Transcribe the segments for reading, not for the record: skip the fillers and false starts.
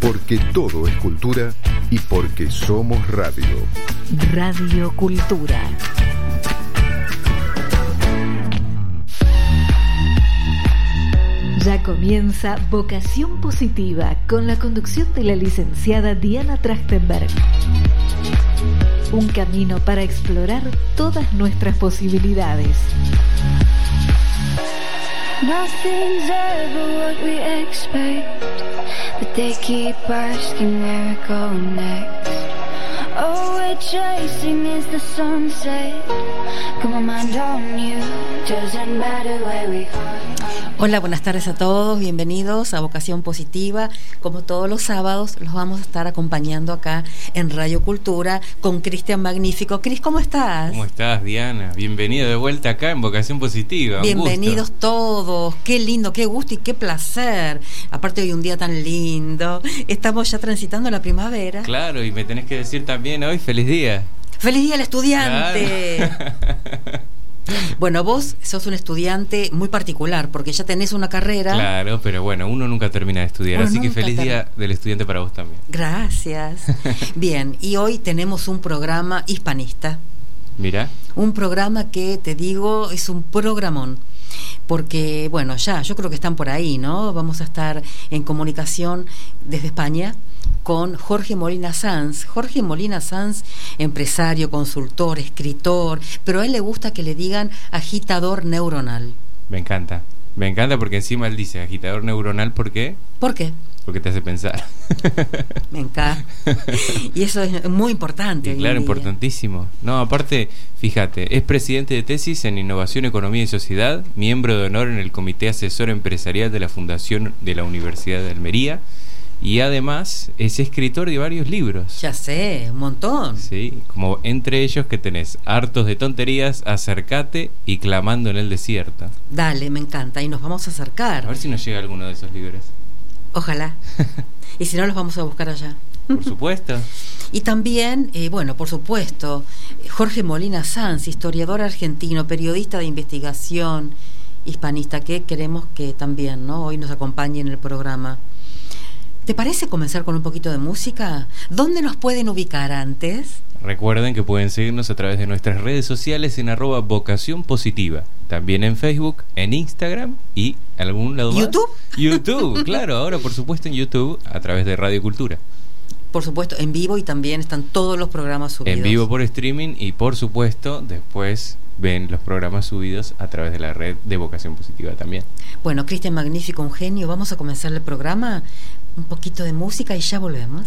porque todo es cultura y porque somos radio. Radio Cultura. Ya comienza Vocación Positiva con la conducción de la licenciada Diana Trachtenberg. Un camino para explorar todas nuestras posibilidades. Nothing's ever what we expect, but they keep asking where we're going next. All we're chasing is the sunset. Got my mind on you, doesn't matter where we are. Hola, buenas tardes a todos, bienvenidos a Vocación Positiva. Como todos los sábados, los vamos a estar acompañando acá en Radio Cultura con Cristian Magnífico. Cris, ¿cómo estás? ¿Cómo estás, Diana? Bienvenido de vuelta acá en Vocación Positiva. Bienvenidos todos, qué lindo, qué gusto y qué placer. Aparte hoy un día tan lindo, estamos ya transitando la primavera. Claro, y me tenés que decir también hoy, feliz día. ¡Feliz día al estudiante! Claro. Bueno, vos sos un estudiante muy particular porque ya tenés una carrera. Claro, pero bueno, uno nunca termina de estudiar, así que feliz día del estudiante para vos también. Gracias. Bien, y hoy tenemos un programa hispanista. Mira. Un programa que, te digo, es un programón. Porque, bueno, ya, yo creo que están por ahí, ¿no? Vamos a estar en comunicación desde España con Jorge Molina Sanz. Jorge Molina Sanz, empresario, consultor, escritor, pero a él le gusta que le digan agitador neuronal. Me encanta porque encima él dice agitador neuronal, ¿por qué? ¿Por qué? Porque te hace pensar. Me encanta. Y eso es muy importante. Y claro, importantísimo. No, aparte, fíjate, es presidente de tesis en Innovación, Economía y Sociedad, miembro de honor en el Comité Asesor Empresarial de la Fundación de la Universidad de Almería, y además es escritor de varios libros. Ya sé, un montón. Sí, como entre ellos que tenés Hartos de tonterías, Acércate y Clamando en el desierto. Dale, me encanta, y nos vamos a acercar. A ver si nos llega alguno de esos libros. Ojalá. Y si no, los vamos a buscar allá. Por supuesto. Y también, bueno, por supuesto, Jorge Molina Sanz, historiador argentino, periodista de investigación, hispanista, que queremos que también, ¿no?, hoy nos acompañe en el programa. ¿Te parece comenzar con un poquito de música? ¿Dónde nos pueden ubicar antes? Recuerden que pueden seguirnos a través de nuestras redes sociales en @Vocación Positiva. También en Facebook, en Instagram y algún lado más. ¿YouTube? YouTube, claro, ahora por supuesto en YouTube a través de Radio Cultura. Por supuesto, en vivo, y también están todos los programas subidos. En vivo por streaming y por supuesto después ven los programas subidos a través de la red de Vocación Positiva también. Bueno, Cristian Magnífico, un genio. Vamos a comenzar el programa. Un poquito de música y ya volvemos.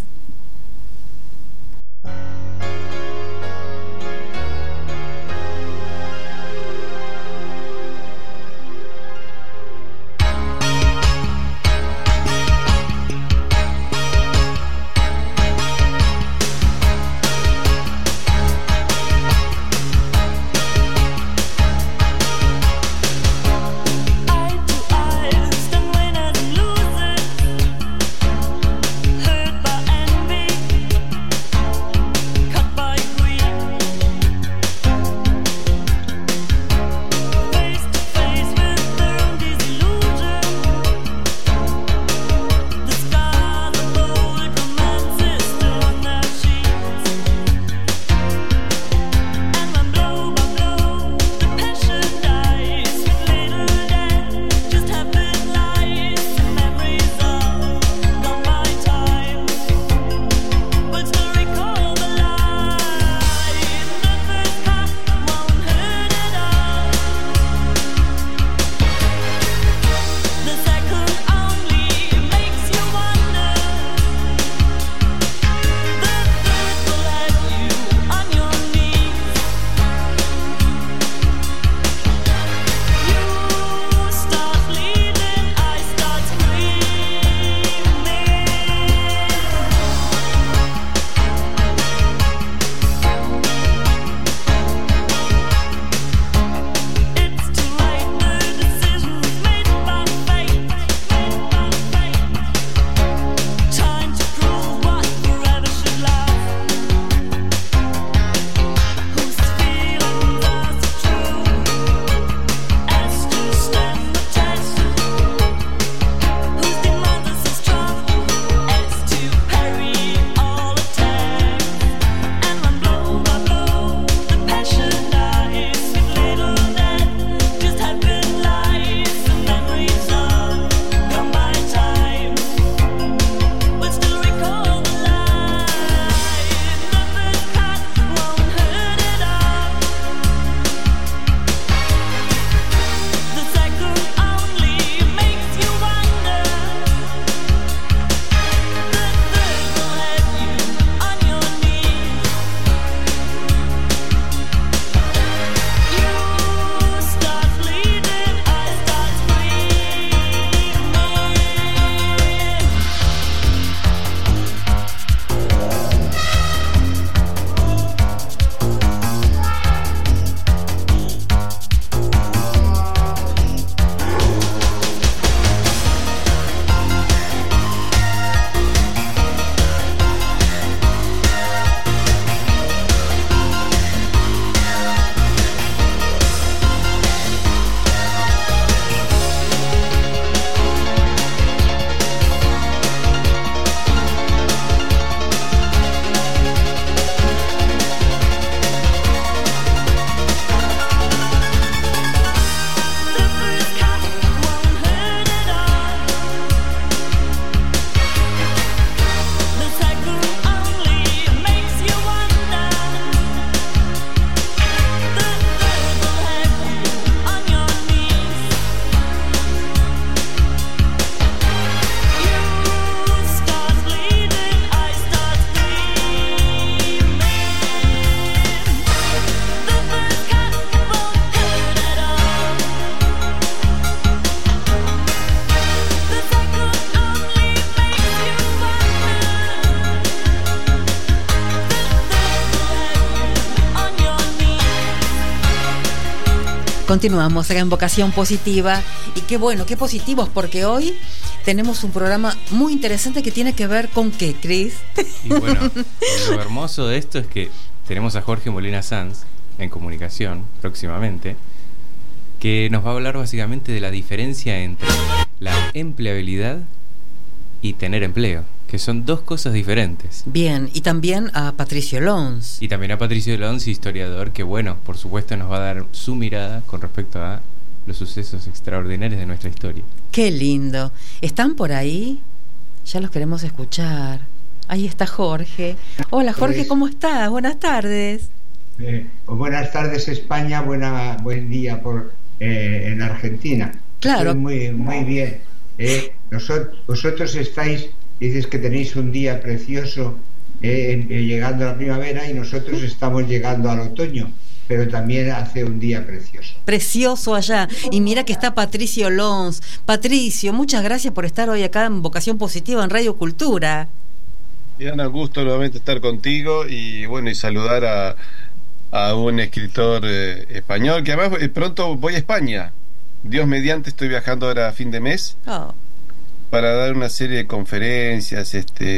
Continuamos acá en Vocación Positiva y qué bueno, qué positivos, porque hoy tenemos un programa muy interesante que tiene que ver con ¿qué, Cris? Y bueno, lo hermoso de esto es que tenemos a Jorge Molina Sanz en comunicación próximamente, que nos va a hablar básicamente de la diferencia entre la empleabilidad y tener empleo, que son dos cosas diferentes. Bien, y también a Patricio Lons. Y también a Patricio Lons, historiador, que bueno, por supuesto nos va a dar su mirada con respecto a los sucesos extraordinarios de nuestra historia. Qué lindo. ¿Están por ahí? Ya los queremos escuchar. Ahí está Jorge. Hola Jorge, ¿cómo estás? Buenas tardes. Buenas tardes España, buen día en Argentina. Claro. Estoy muy bien. Vosotros dices que tenéis un día precioso llegando a la primavera, y nosotros estamos llegando al otoño, pero también hace un día precioso. Precioso allá. Y mira que está Patricio Lons. Patricio, muchas gracias por estar hoy acá en Vocación Positiva en Radio Cultura. Diana, gusto nuevamente estar contigo y bueno, y saludar a un escritor español, que además pronto voy a España. Dios mediante, estoy viajando ahora a fin de mes para dar una serie de conferencias.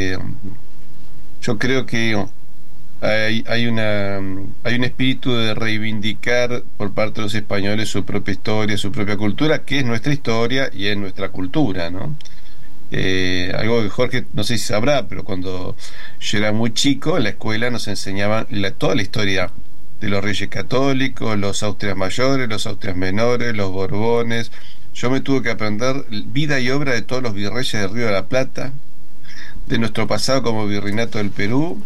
Yo creo que hay un espíritu de reivindicar por parte de los españoles su propia historia, su propia cultura, que es nuestra historia y es nuestra cultura, ¿no? Algo que Jorge no sé si sabrá, pero cuando yo era muy chico en la escuela nos enseñaban toda la historia de los reyes católicos, los Austrias mayores, los Austrias menores, los Borbones. Yo me tuve que aprender vida y obra de todos los virreyes del Río de la Plata, de nuestro pasado como virreinato del Perú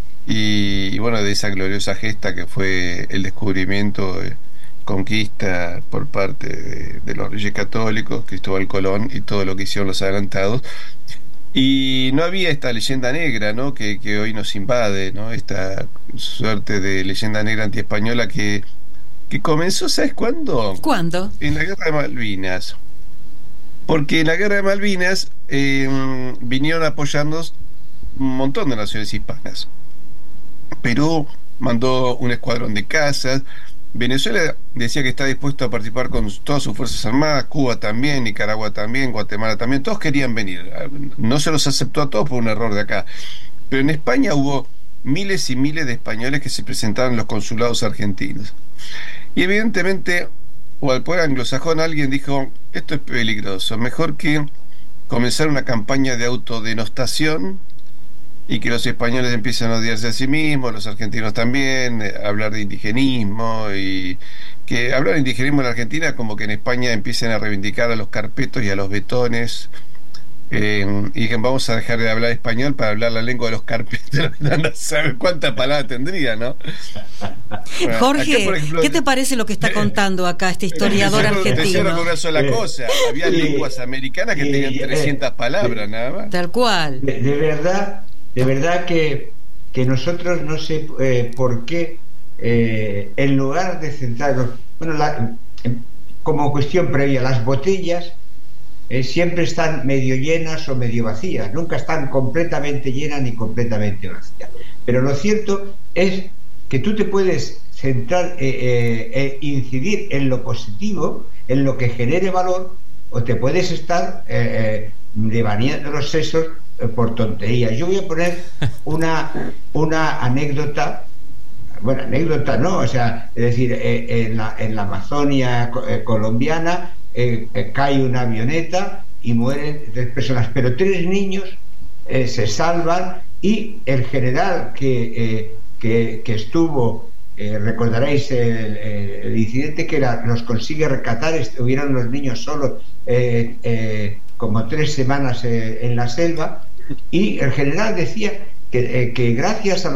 y bueno, de esa gloriosa gesta que fue el descubrimiento, conquista por parte de los reyes católicos, Cristóbal Colón y todo lo que hicieron los adelantados. Y no había esta leyenda negra, ¿no? que hoy nos invade, ¿no? Esta suerte de leyenda negra antiespañola que comenzó, ¿sabes cuándo? ¿Cuándo? En la Guerra de Malvinas. Porque en la Guerra de Malvinas vinieron a apoyarnos un montón de naciones hispanas. Perú mandó un escuadrón de cazas. Venezuela decía que está dispuesto a participar con todas sus fuerzas armadas, Cuba también, Nicaragua también, Guatemala también, todos querían venir. No se los aceptó a todos por un error de acá. Pero en España hubo miles y miles de españoles que se presentaron en los consulados argentinos. Y evidentemente, o al poder anglosajón, alguien dijo, esto es peligroso, mejor que comenzar una campaña de autodenostación y que los españoles empiecen a odiarse a sí mismos, los argentinos también, hablar de indigenismo, y que hablar de indigenismo en Argentina como que en España empiecen a reivindicar a los carpetos y a los betones, y que vamos a dejar de hablar español para hablar la lengua de los carpetos. No sabes cuánta palabra tendría, ¿no? Bueno, Jorge, acá, por ejemplo, ¿qué te parece lo que está contando acá este historiador argentino? Te cierro con una sola cosa. Había lenguas americanas que tenían 300 palabras nada más. Tal cual. De verdad que nosotros no sé por qué, en lugar de centrarnos, como cuestión previa, las botellas siempre están medio llenas o medio vacías, nunca están completamente llenas ni completamente vacías. Pero lo cierto es que tú te puedes centrar, incidir en lo positivo, en lo que genere valor, o te puedes estar devaneando los sesos por tonterías. Yo voy a poner una anécdota. Bueno, anécdota no, o sea, es decir, en la Amazonia colombiana cae una avioneta y mueren 3 personas, pero 3 niños se salvan, y el general que estuvo, recordaréis el incidente, que los consigue rescatar, estuvieron los niños solos como 3 semanas en la selva, y el general decía que gracias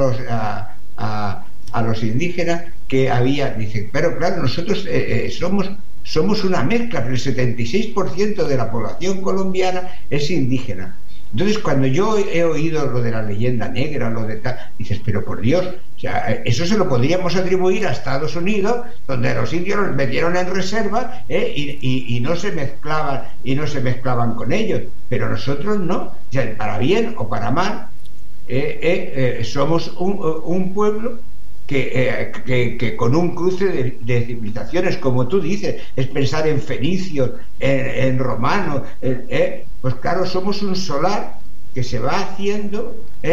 a los indígenas que había, dice, pero claro, nosotros somos una mezcla, pero el 76% de la población colombiana es indígena. Entonces, cuando yo he oído lo de la leyenda negra, lo de tal, dices, pero por Dios, o sea, eso se lo podríamos atribuir a Estados Unidos, donde los indios los metieron en reserva y no se mezclaban con ellos, pero nosotros no, o sea, para bien o para mal, somos un pueblo que con un cruce de civilizaciones, como tú dices, es pensar en fenicios, en romanos, pues claro, somos un solar que se va haciendo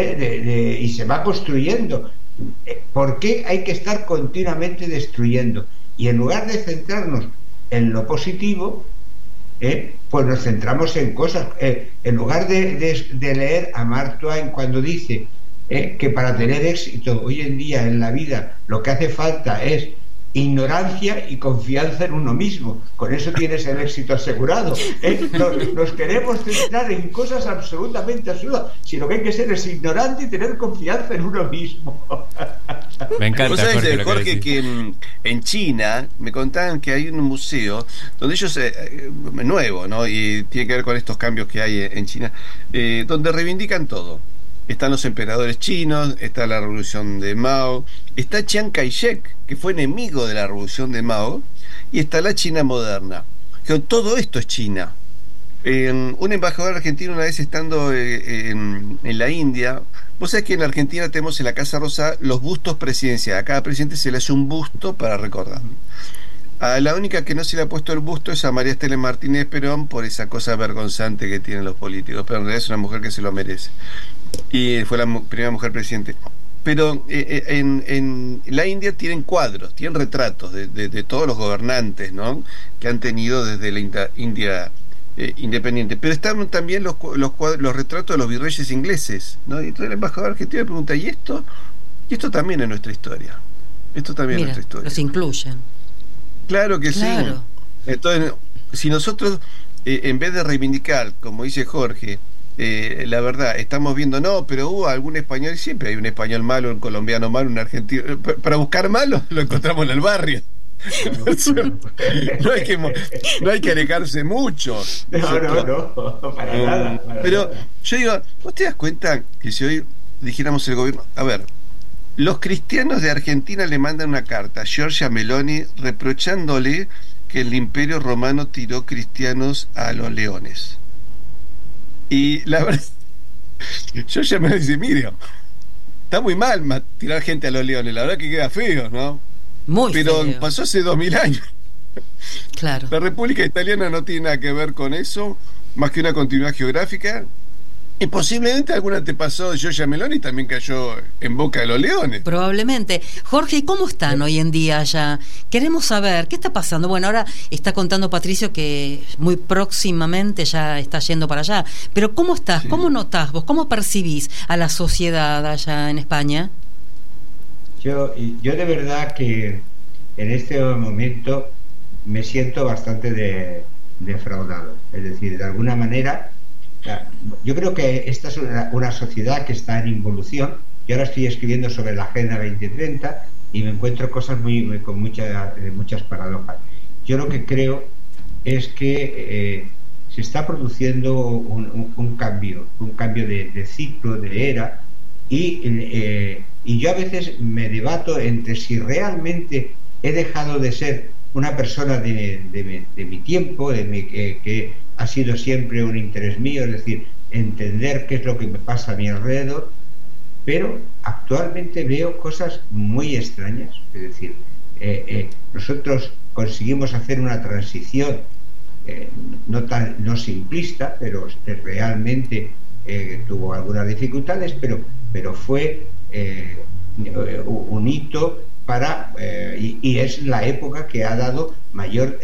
y se va construyendo. ¿Por qué hay que estar continuamente destruyendo? Y en lugar de centrarnos en lo positivo, pues nos centramos en cosas. En lugar de leer a Mark Twain cuando dice que para tener éxito hoy en día en la vida lo que hace falta es ignorancia y confianza en uno mismo, con eso tienes el éxito asegurado. Nos queremos centrar en cosas absolutamente absurdas, si lo que hay que ser es ignorante y tener confianza en uno mismo. Me encanta. ¿Vos sabés, Jorge, que en China me contaban que hay un museo donde ellos, nuevo, ¿no? Y tiene que ver con estos cambios que hay en China, donde reivindican todo. Están los emperadores chinos, está la revolución de Mao, está Chiang Kai-shek, que fue enemigo de la revolución de Mao, y está la China moderna. Todo esto es China. Un embajador argentino, una vez estando en la India, vos sabés que en Argentina tenemos en la Casa Rosada los bustos presidenciales. A cada presidente se le hace un busto para recordar. A la única que no se le ha puesto el busto es a María Estela Martínez Perón, por esa cosa vergonzante que tienen los políticos, pero en realidad es una mujer que se lo merece. Y fue la primera mujer presidente. Pero en la India tienen cuadros, tienen retratos de todos los gobernantes, ¿no?, que han tenido desde la India independiente. Pero están también los retratos de los virreyes ingleses, ¿no? Y entonces el embajador argentino me pregunta, ¿y esto? Y esto también es nuestra historia. Esto también es nuestra historia. Los incluyen. Claro que claro. Sí. Entonces, si nosotros, en vez de reivindicar, como dice Jorge, la verdad, estamos viendo, no, pero hubo algún español, y siempre hay un español malo, un colombiano malo, un argentino. Para buscar malo, lo encontramos en el barrio. No hay que alejarse mucho. No, para nada. Pero yo digo, ¿vos te das cuenta que si hoy dijéramos el gobierno, a ver, los cristianos de Argentina le mandan una carta a Giorgia Meloni reprochándole que el Imperio Romano tiró cristianos a los leones? Y la verdad, Giorgia Meloni dice, mire, está muy mal tirar gente a los leones, la verdad que queda feo, ¿no? Muy Pero feo. pasó hace 2000 años. Claro. La República Italiana no tiene nada que ver con eso, más que una continuidad geográfica. Y posiblemente algún antepasado de Giorgia Meloni también cayó en boca de los leones. Probablemente. Jorge, ¿y cómo están hoy en día allá? Queremos saber, ¿qué está pasando? Bueno, ahora está contando Patricio que muy próximamente ya está yendo para allá. Pero ¿cómo estás? Sí. ¿Cómo notás vos? ¿Cómo percibís a la sociedad allá en España? Yo de verdad que en este momento me siento bastante defraudado. Es decir, de alguna manera, yo creo que esta es una sociedad que está en involución. Yo ahora estoy escribiendo sobre la Agenda 2030 y me encuentro cosas con muchas paradojas. Yo lo que creo es que se está produciendo un cambio de ciclo, de era, y yo a veces me debato entre si realmente he dejado de ser una persona de mi tiempo, que ha sido siempre un interés mío, es decir, entender qué es lo que me pasa a mi alrededor, pero actualmente veo cosas muy extrañas. Es decir, nosotros conseguimos hacer una transición no simplista, pero realmente tuvo algunas dificultades, pero fue un hito para y es la época que ha dado mayor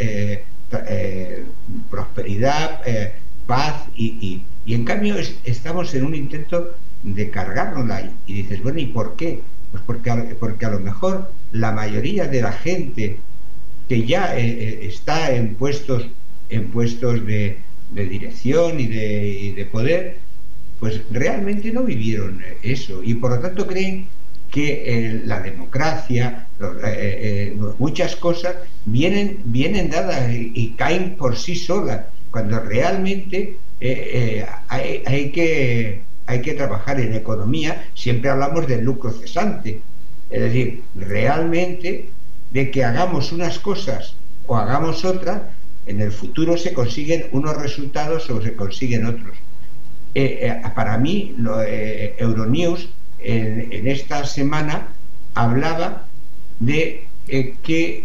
prosperidad, paz y en cambio estamos en un intento de cargárnosla y dices, bueno, ¿y por qué? Pues porque a lo mejor la mayoría de la gente que ya está en puestos de dirección y de poder, pues realmente no vivieron eso y por lo tanto creen que la democracia, muchas cosas vienen dadas y caen por sí solas, cuando realmente hay que trabajar en economía. Siempre hablamos del lucro cesante, es decir, realmente de que hagamos unas cosas o hagamos otras, en el futuro se consiguen unos resultados o se consiguen otros. Para mí, Euronews en esta semana hablaba de que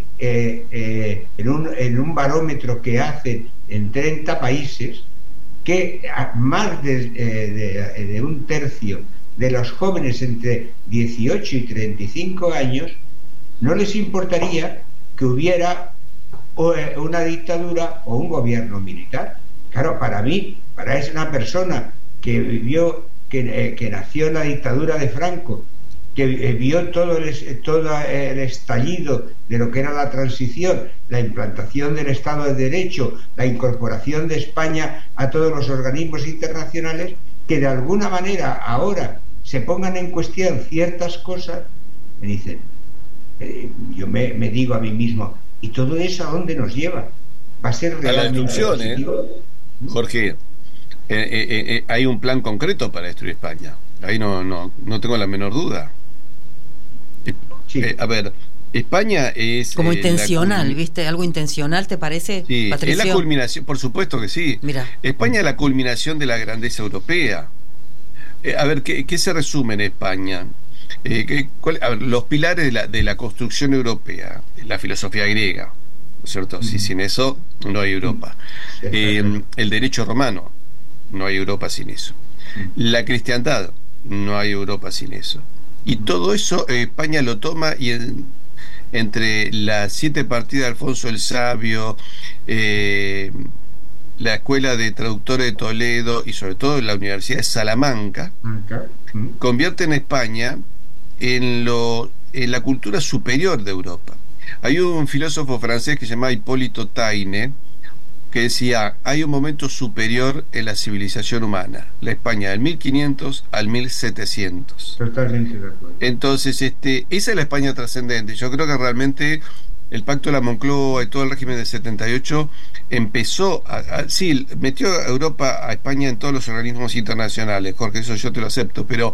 en un barómetro que hacen en 30 países, que más de un tercio de los jóvenes entre 18 y 35 años no les importaría que hubiera una dictadura o un gobierno militar. Claro, para una persona que vivió, que nació en la dictadura de Franco, que vio todo el estallido de lo que era la transición, la implantación del Estado de Derecho, la incorporación de España a todos los organismos internacionales, que de alguna manera ahora se pongan en cuestión ciertas cosas, me dicen, yo me digo a mí mismo, ¿y todo eso a dónde nos lleva? ¿Va a ser realmente positivo? Jorge, hay un plan concreto para destruir España. Ahí no tengo la menor duda. Sí. A ver, España es... Como intencional, ¿viste? ¿Algo intencional te parece, sí, Patricio? Es la culminación, por supuesto que sí. Mira. España es la culminación de la grandeza europea. A ver, ¿qué se resume en España? A ver, los pilares de la construcción europea, la filosofía griega, ¿no es cierto? Si sin eso no hay Europa. El derecho romano, no hay Europa sin eso. La cristiandad, no hay Europa sin eso. Y todo eso España lo toma y entre las 7 partidas de Alfonso el Sabio, la Escuela de Traductores de Toledo y sobre todo la Universidad de Salamanca, convierten a España en la cultura superior de Europa. Hay un filósofo francés que se llama Hipólito Taine, que decía, hay un momento superior en la civilización humana, la España del 1500 al 1700. Totalmente de acuerdo. Entonces, esa es la España trascendente. Yo creo que realmente el Pacto de la Moncloa y todo el régimen del 78 empezó sí, metió a Europa, a España en todos los organismos internacionales, Jorge, eso yo te lo acepto, pero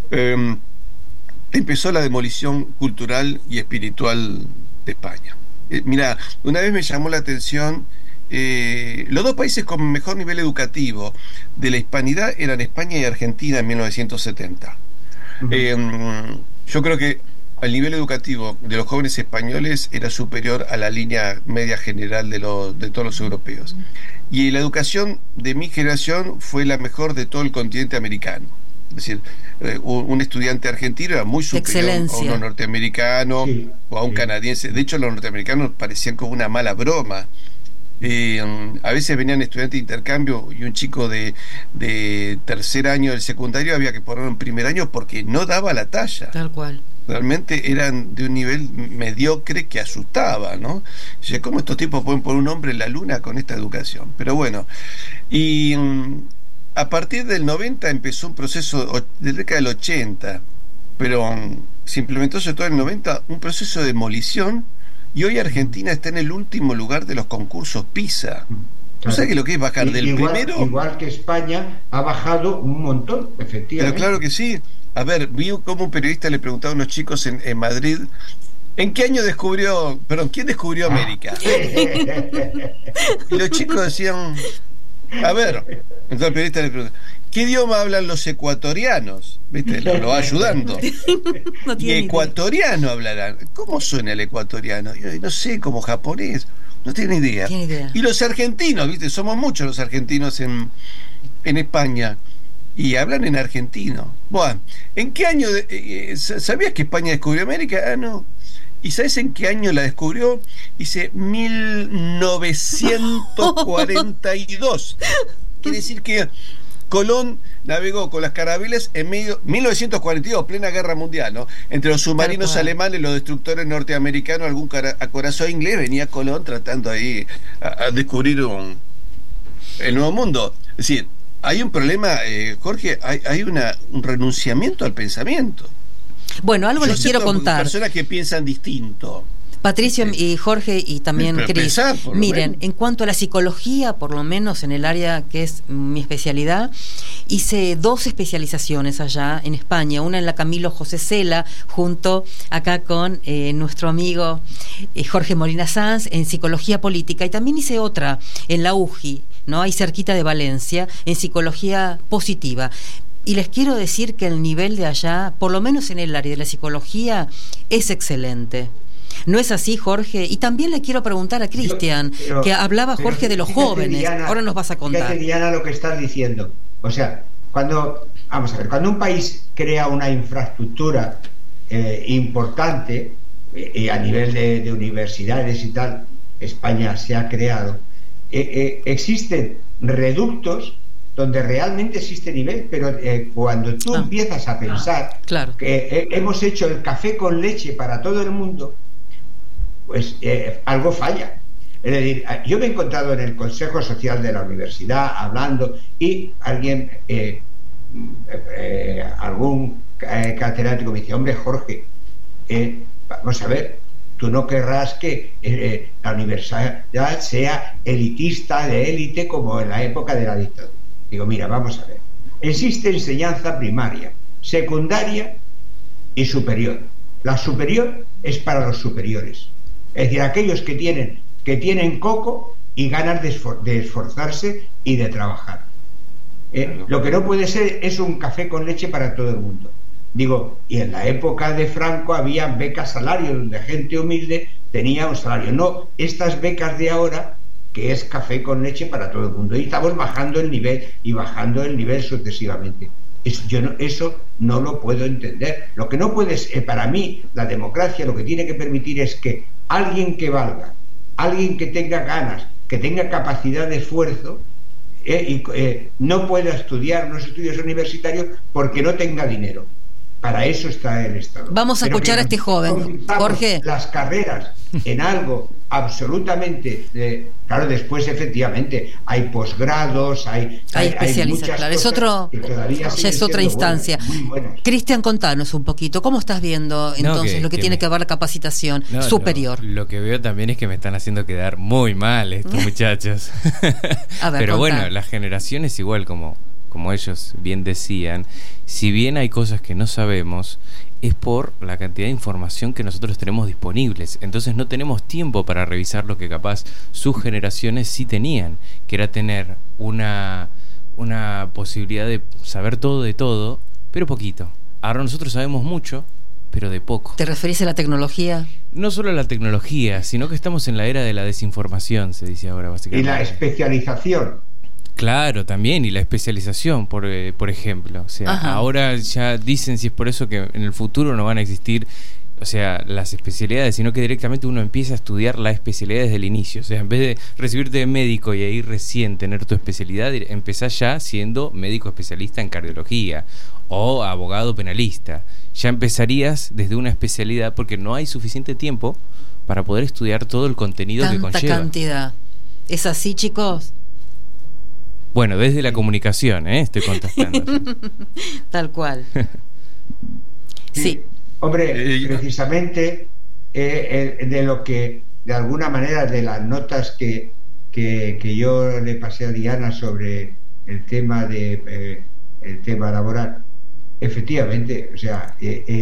empezó la demolición cultural y espiritual de España. Mira, una vez me llamó la atención, los dos países con mejor nivel educativo de la hispanidad eran España y Argentina en 1970. Yo creo que el nivel educativo de los jóvenes españoles era superior a la línea media general de todos los europeos. Y la educación de mi generación fue la mejor de todo el continente americano. Es decir, un estudiante argentino era muy superior a uno norteamericano, sí, o a un canadiense. De hecho, los norteamericanos parecían como una mala broma. A veces venían estudiantes de intercambio y un chico de tercer año del secundario había que ponerlo en primer año porque no daba la talla. Tal cual. Realmente eran de un nivel mediocre que asustaba, ¿no? Dice, ¿cómo estos tipos pueden poner un hombre en la luna con esta educación? Pero bueno, y a partir del 90 empezó un proceso, de la década del 80, pero se implementó sobre todo en el 90 un proceso de demolición, y hoy Argentina está en el último lugar de los concursos PISA. ¿Tú sabes lo que es bajar del primero? Igual que España ha bajado un montón, efectivamente. Pero claro que sí. A ver, vi como un periodista le preguntaba a unos chicos en Madrid, ¿en qué año quién descubrió América? Y los chicos decían, a ver, entonces el periodista le preguntaba, ¿qué idioma hablan los ecuatorianos? ¿Viste? Lo va ayudando. No y ecuatoriano hablarán. ¿Cómo suena el ecuatoriano? No sé, como japonés. No tiene idea. Y los argentinos, ¿viste? Somos muchos los argentinos en España. Y hablan en argentino. Bueno, ¿en qué año? ¿Sabías que España descubrió América? Ah, no. ¿Y sabes en qué año la descubrió? Dice 1942. Quiere decir que Colón navegó con las carabelas en 1942, plena guerra mundial, ¿no? Entre los submarinos alemanes, los destructores norteamericanos, algún acorazado inglés, venía Colón tratando ahí a descubrir el nuevo mundo. Es decir, hay un problema, Jorge, hay un renunciamiento al pensamiento. Bueno, algo les quiero contar. Personas que piensan distinto. Patricio y Jorge y también Cris, miren, en cuanto a la psicología, por lo menos en el área que es mi especialidad, hice 2 especializaciones allá en España, una en la Camilo José Cela, junto acá con nuestro amigo Jorge Molina Sanz, en psicología política, y también hice otra en la UJI, ¿no? Ahí cerquita de Valencia, en psicología positiva. Y les quiero decir que el nivel de allá, por lo menos en el área de la psicología, es excelente. ¿No es así, Jorge? Y también le quiero preguntar a Cristian, que hablaba Jorge de los jóvenes. Diana, ahora nos vas a contar. Fíjate, Diana, lo que estás diciendo. O sea, cuando un país crea una infraestructura importante a nivel de universidades y tal, España se ha creado, existen reductos donde realmente existe nivel, pero cuando tú empiezas a pensar que hemos hecho el café con leche para todo el mundo, pues algo falla. Es decir, yo me he encontrado en el Consejo Social de la Universidad hablando y alguien, algún catedrático me dice: hombre, Jorge, vamos a ver, tú no querrás que la universidad sea elitista, de élite, como en la época de la dictadura. Digo, mira, vamos a ver. Existe enseñanza primaria, secundaria y superior. La superior es para los superiores. Es decir, aquellos que tienen coco y ganas de esforzarse y de trabajar. Lo que no puede ser es un café con leche para todo el mundo. Digo, y en la época de Franco había becas salario, donde gente humilde tenía un salario. No estas becas de ahora, que es café con leche para todo el mundo. Y estamos bajando el nivel sucesivamente. Eso no lo puedo entender. Lo que no puede ser, para mí, la democracia lo que tiene que permitir es que alguien que valga, alguien que tenga ganas, que tenga capacidad de esfuerzo, no pueda estudiar unos estudios universitarios porque no tenga dinero. Para eso está el Estado. Vamos a escuchar a este joven, Jorge. Las carreras en algo absolutamente... claro, después efectivamente hay posgrados, hay especialistas, claro, ya es otra instancia. Cristian, contanos un poquito, ¿cómo estás viendo entonces lo que tiene que ver la capacitación superior? Lo que veo también es que me están haciendo quedar muy mal estos muchachos. A ver, pero bueno, la generación es igual, como ellos bien decían. Si bien hay cosas que no sabemos, es por la cantidad de información que nosotros tenemos disponibles. Entonces no tenemos tiempo para revisar lo que capaz sus generaciones sí tenían, que era tener una posibilidad de saber todo de todo, pero poquito. Ahora nosotros sabemos mucho, pero de poco. ¿Te referís a la tecnología? No solo a la tecnología, sino que estamos en la era de la desinformación, se dice ahora básicamente. Y la especialización. Claro, también, y la especialización, por ejemplo. O sea, ahora ya dicen, si es por eso, que en el futuro no van a existir, o sea, las especialidades, sino que directamente uno empieza a estudiar la especialidad desde el inicio. O sea, en vez de recibirte de médico y ahí recién tener tu especialidad, empezás ya siendo médico especialista en cardiología o abogado penalista. Ya empezarías desde una especialidad porque no hay suficiente tiempo para poder estudiar todo el contenido que conlleva. Tanta cantidad. ¿Es así, chicos? Bueno, desde la comunicación, estoy contestando. Tal cual. Sí. Hombre, precisamente de lo que, de alguna manera, de las notas que yo le pasé a Diana sobre el tema laboral, efectivamente, o sea,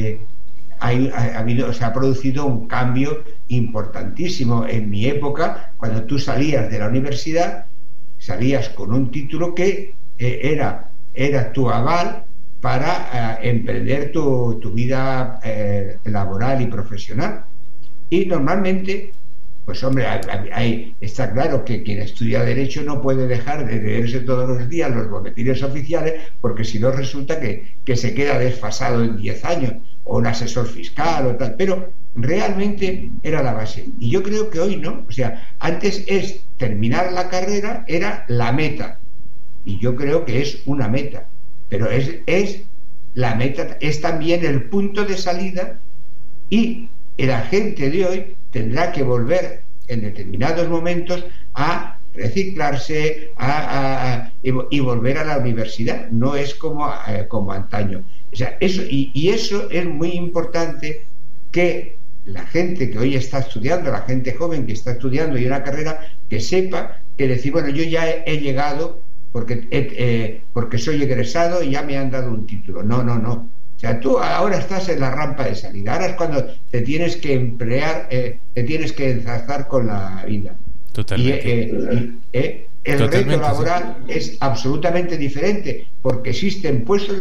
se ha producido un cambio importantísimo. En mi época, cuando tú salías de la universidad, salías con un título que era tu aval para emprender tu vida laboral y profesional. Y normalmente, pues hombre, está claro que quien estudia Derecho no puede dejar de leerse todos los días los boletines oficiales, porque si no resulta que se queda desfasado en 10 años, o un asesor fiscal o tal, pero realmente era la base. Y yo creo que hoy no, o sea, antes terminar la carrera era la meta, y yo creo que es una meta, pero es la meta, es también el punto de salida, y el agente de hoy tendrá que volver en determinados momentos a reciclarse y volver a la universidad. No es como antaño. O sea, eso es muy importante, que la gente que hoy está estudiando, la gente joven que está estudiando y una carrera, que sepa que decir, bueno, yo ya he llegado porque soy egresado y ya me han dado un título. No. O sea, tú ahora estás en la rampa de salida. Ahora es cuando te tienes que emplear, te tienes que enzarzar con la vida. Totalmente. el reto laboral es absolutamente diferente, porque existen puestos.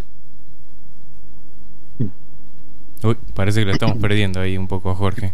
Uy, parece que lo estamos perdiendo ahí un poco a Jorge.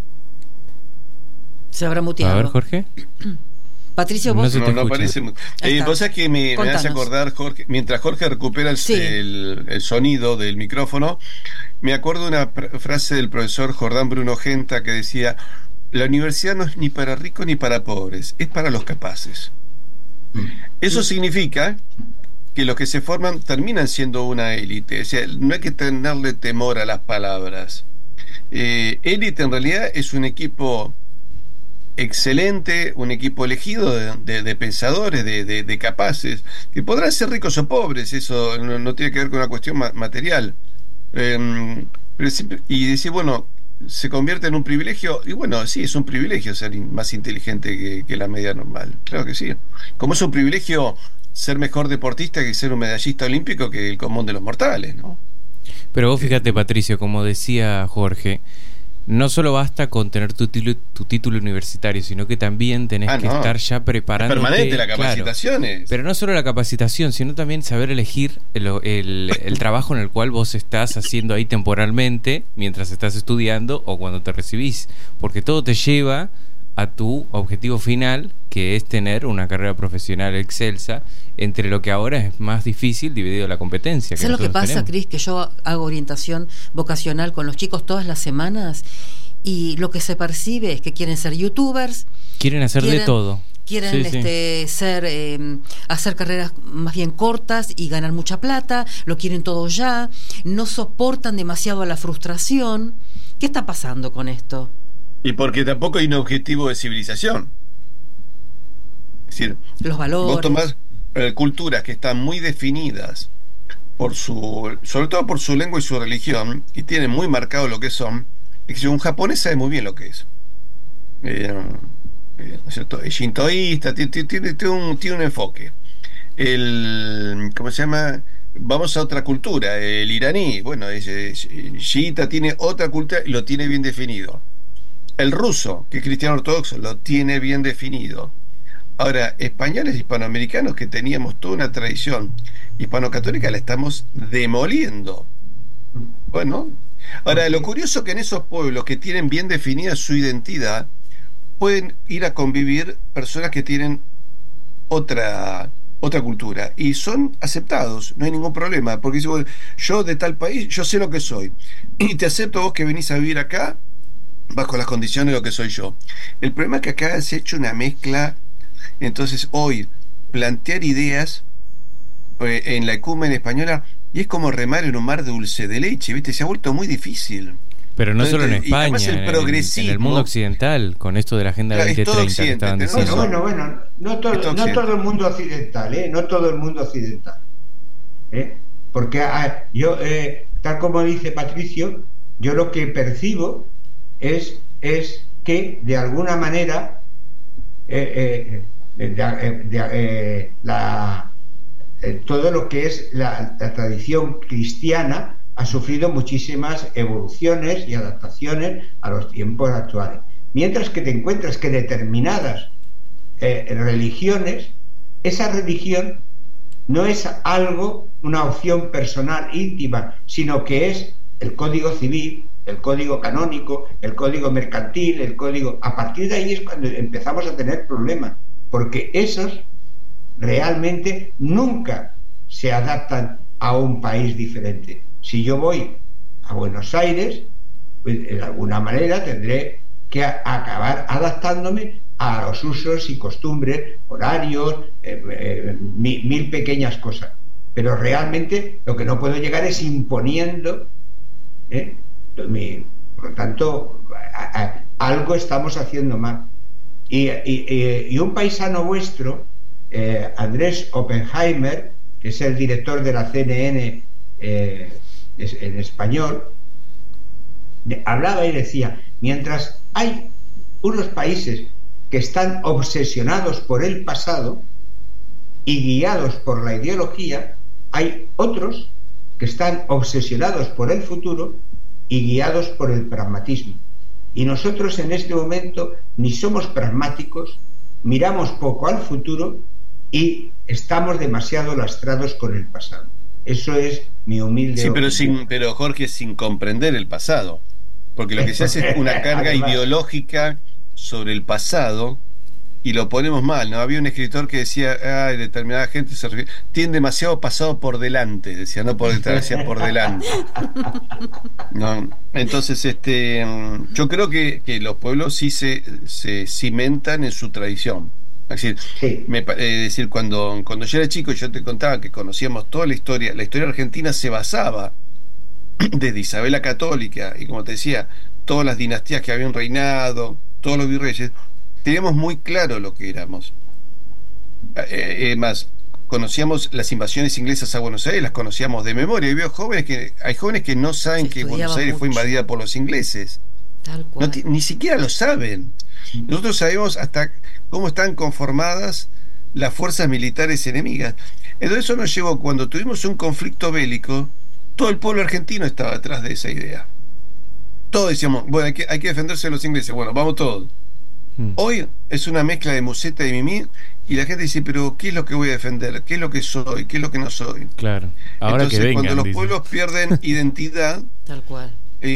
Se habrá muteado. A ver, Jorge. Patricio, vos no parece. Vos sabés que me hace acordar, Jorge, mientras Jorge recupera el sonido del micrófono, me acuerdo de una frase del profesor Jordán Bruno Genta que decía: la universidad no es ni para ricos ni para pobres, es para los capaces. Eso significa que los que se forman terminan siendo una élite. O sea, no hay que tenerle temor a las palabras. Élite en realidad es un equipo excelente, un equipo elegido de pensadores, de capaces, que podrán ser ricos o pobres, eso no tiene que ver con una cuestión material. Y decir, bueno, se convierte en un privilegio, y bueno, sí, es un privilegio ser más inteligente que la media normal, claro que sí. Como es un privilegio ser mejor deportista que ser un medallista olímpico que el común de los mortales, ¿no? Pero vos fíjate, Patricio, como decía Jorge, no solo basta con tener tu título universitario, sino que también tenés que estar ya preparándote. Es permanente la capacitación. Claro, pero no solo la capacitación, sino también saber elegir el trabajo en el cual vos estás haciendo ahí temporalmente, mientras estás estudiando o cuando te recibís. Porque todo te lleva a tu objetivo final, que es tener una carrera profesional excelsa, entre lo que ahora es más difícil debido a la competencia. ¿Sabes lo que pasa, Cris? Que yo hago orientación vocacional con los chicos todas las semanas y lo que se percibe es que quieren ser youtubers, quieren hacer de todo. Quieren hacer carreras más bien cortas y ganar mucha plata, lo quieren todo ya, no soportan demasiado la frustración. ¿Qué está pasando con esto? Y porque tampoco hay un objetivo de civilización. Es decir, los valores. Vos tomás culturas que están muy definidas sobre todo por su lengua y su religión, y tienen muy marcado lo que son. Es decir, un japonés sabe muy bien lo que es. ¿No es cierto? Es shintoísta, tiene un enfoque. ¿Cómo se llama? Vamos a otra cultura. El iraní, bueno, es chiita, tiene otra cultura y lo tiene bien definido. El ruso, que es cristiano ortodoxo, lo tiene bien definido. Ahora, españoles hispanoamericanos, que teníamos toda una tradición hispano-católica, la estamos demoliendo. Bueno, ahora, lo curioso es que en esos pueblos que tienen bien definida su identidad, pueden ir a convivir personas que tienen otra cultura y son aceptados, no hay ningún problema, porque yo de tal país, yo sé lo que soy y te acepto vos que venís a vivir acá bajo las condiciones de lo que soy yo. El problema es que acá se ha hecho una mezcla. Entonces hoy plantear ideas en la ecúmena española y es como remar en un mar de dulce de leche, ¿viste? Se ha vuelto muy difícil. Pero no solo en España, en el mundo occidental, con esto de la Agenda 2030 que estaban diciendo. Bueno, no todo el mundo occidental, no todo el mundo occidental. Porque yo, tal como dice Patricio, yo lo que percibo es que de alguna manera todo lo que es la tradición cristiana ha sufrido muchísimas evoluciones y adaptaciones a los tiempos actuales, mientras que te encuentras que determinadas religiones, esa religión no es algo, una opción personal íntima, sino que es el código civil, el código canónico, el código mercantil, el código. A partir de ahí es cuando empezamos a tener problemas, porque esos realmente nunca se adaptan a un país diferente. Si yo voy a Buenos Aires, pues de alguna manera tendré que acabar adaptándome a los usos y costumbres, horarios, mil pequeñas cosas. Pero realmente lo que no puedo llegar es imponiendo. Por lo tanto, algo estamos haciendo mal. Y un paisano vuestro, Andrés Oppenheimer, que es el director de la CNN en español, hablaba y decía: mientras hay unos países que están obsesionados por el pasado y guiados por la ideología, hay otros que están obsesionados por el futuro y guiados por el pragmatismo. Y nosotros en este momento ni somos pragmáticos, miramos poco al futuro y estamos demasiado lastrados con el pasado. Eso es mi humilde opinión. Pero Jorge, sin comprender el pasado, porque lo que se hace es una carga ideológica sobre el pasado y lo ponemos mal, ¿no? Había un escritor que decía, determinada gente tiene demasiado pasado por delante, decía, no por detrás, decía por delante. ¿No? Entonces, yo creo que los pueblos sí se cimentan en su tradición. Es decir, cuando yo era chico, yo te contaba que conocíamos toda la historia argentina se basaba desde Isabel la Católica, y como te decía, todas las dinastías que habían reinado, todos los virreyes, teníamos muy claro lo que éramos. Más, conocíamos las invasiones inglesas a Buenos Aires, las conocíamos de memoria. Hay jóvenes que no saben que Buenos Aires fue invadida por los ingleses. Tal cual. Ni siquiera lo saben. Nosotros sabemos hasta cómo están conformadas las fuerzas militares enemigas. Entonces eso nos llevó, cuando tuvimos un conflicto bélico, todo el pueblo argentino estaba atrás de esa idea. Todos decíamos, bueno, hay que defenderse de los ingleses, bueno, vamos todos. Hoy es una mezcla de museta y mimí, y la gente dice, pero ¿qué es lo que voy a defender? ¿Qué es lo que soy? ¿Qué es lo que no soy? Claro. Ahora entonces, que vengan, cuando los pueblos pierden identidad, tal cual.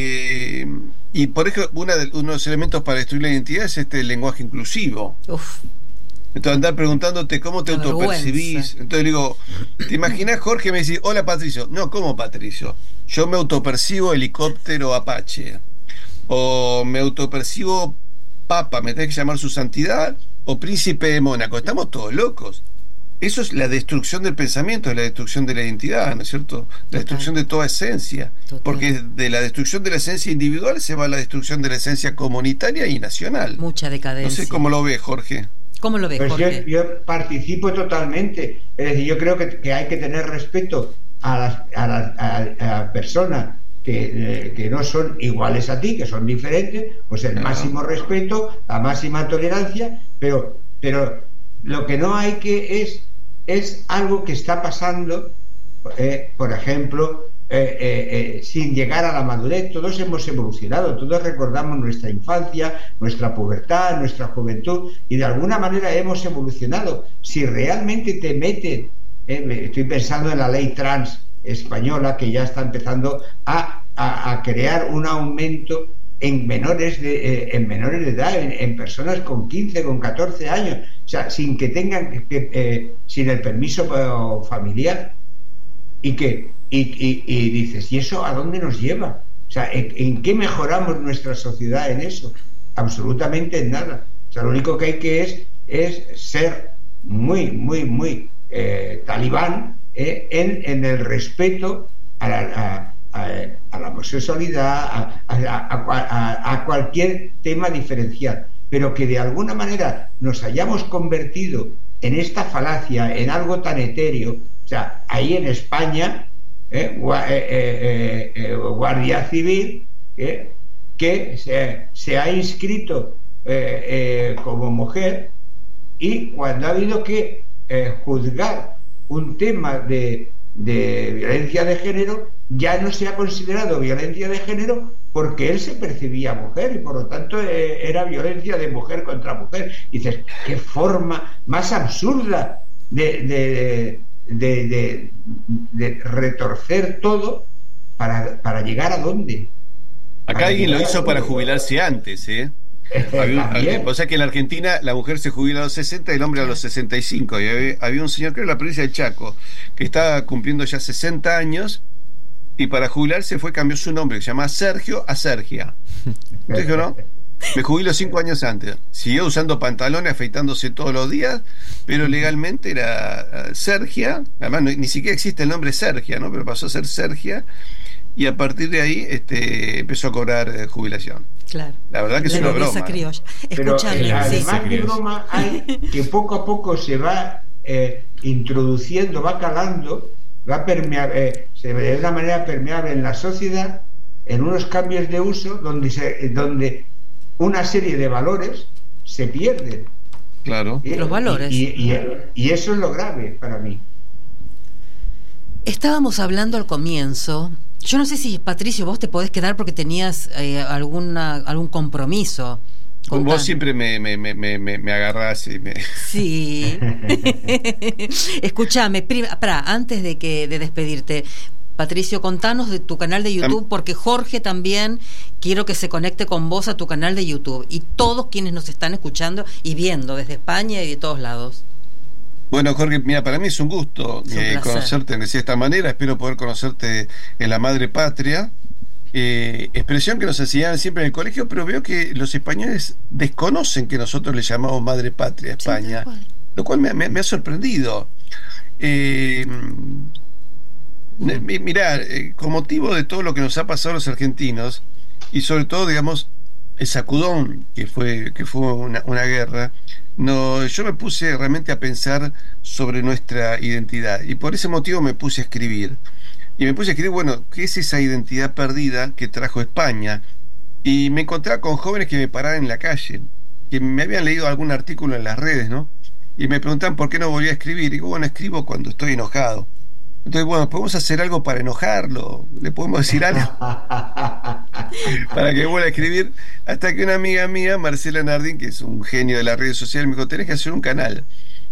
Y por ejemplo, uno de los elementos para destruir la identidad es el lenguaje inclusivo. Uf. Entonces andar preguntándote cómo te autopercibís. Entonces digo, ¿te imaginás, Jorge, me decís, hola Patricio? No, ¿cómo Patricio? Yo me autopercibo helicóptero Apache, o me autopercibo Papa, me tenés que llamar su santidad, o príncipe de Mónaco. Estamos todos locos. Eso es la destrucción del pensamiento, es la destrucción de la identidad, ¿no es cierto? La destrucción de toda esencia. Total. Porque de la destrucción de la esencia individual se va a la destrucción de la esencia comunitaria y nacional. Mucha decadencia. No sé cómo lo ves, Jorge. ¿Cómo lo ves, pues Jorge? Yo participo totalmente. Es decir, yo creo que hay que tener respeto a las personas que no son iguales a ti, que son diferentes, pues el máximo respeto, la máxima tolerancia, pero lo que no hay que es algo que está pasando, por ejemplo, sin llegar a la madurez. Todos hemos evolucionado, todos recordamos nuestra infancia, nuestra pubertad, nuestra juventud, y de alguna manera hemos evolucionado. Si realmente te meten, estoy pensando en la ley trans española, que ya está empezando a crear un aumento en menores de edad, en personas con 15, con 14 años, o sea, sin que tengan sin el permiso familiar, y dices, ¿y eso a dónde nos lleva? O sea, ¿en qué mejoramos nuestra sociedad en eso? Absolutamente en nada. O sea, lo único que hay que es ser muy talibán en el respeto a la homosexualidad, a cualquier tema diferencial, pero que de alguna manera nos hayamos convertido en esta falacia, en algo tan etéreo. O sea, ahí en España, Guardia Civil, que se ha inscrito como mujer, y cuando ha habido que juzgar un tema de violencia de género, ya no se ha considerado violencia de género porque él se percibía mujer, y por lo tanto era violencia de mujer contra mujer. Y dices, qué forma más absurda de retorcer todo para llegar a dónde. Acá alguien lo hizo para jubilarse antes, o sea que en la Argentina la mujer se jubila a los 60 y el hombre a los 65, y había un señor, creo, en la provincia de Chaco, que estaba cumpliendo ya 60 años, y para jubilarse cambió su nombre, que se llama Sergio a Sergia. Entonces dijo, no, me jubilo 5 años antes. Siguió usando pantalones, afeitándose todos los días, pero legalmente era Sergia. Además ni siquiera existe el nombre Sergia, ¿no? Pero pasó a ser Sergia, y a partir de ahí empezó a cobrar jubilación. Claro. La verdad que es una broma. Pero además de broma, hay que poco a poco se va introduciendo, va calando, va de una manera permeable en la sociedad, en unos cambios de uso donde una serie de valores se pierden. Claro. Los valores. Y eso es lo grave para mí. Estábamos hablando al comienzo. Yo no sé si, Patricio, vos te podés quedar porque tenías algún compromiso Vos siempre me agarrás y me... Sí. Escúchame, antes de despedirte, Patricio, contanos de tu canal de YouTube, porque Jorge también quiero que se conecte con vos a tu canal de YouTube y todos quienes nos están escuchando y viendo desde España y de todos lados. Bueno, Jorge, mira, para mí es un gusto conocerte de esta manera. Espero poder conocerte en la madre patria. Expresión que nos enseñaban siempre en el colegio, pero veo que los españoles desconocen que nosotros le llamamos madre patria a España, lo cual me ha sorprendido. Mirá, con motivo de todo lo que nos ha pasado a los argentinos, y sobre todo, digamos, el sacudón que fue una guerra, yo me puse realmente a pensar sobre nuestra identidad, y por ese motivo me puse a escribir. Y me puse a escribir, bueno, ¿qué es esa identidad perdida que trajo España? Y me encontraba con jóvenes que me paraban en la calle, que me habían leído algún artículo en las redes, ¿no? Y me preguntaban por qué no volvía a escribir. Y digo, bueno, escribo cuando estoy enojado. Entonces, bueno, ¿podemos hacer algo para enojarlo? ¿Le podemos decir algo? Para que vuelva a escribir. Hasta que una amiga mía, Marcela Nardín, que es un genio de las redes sociales, me dijo, tenés que hacer un canal.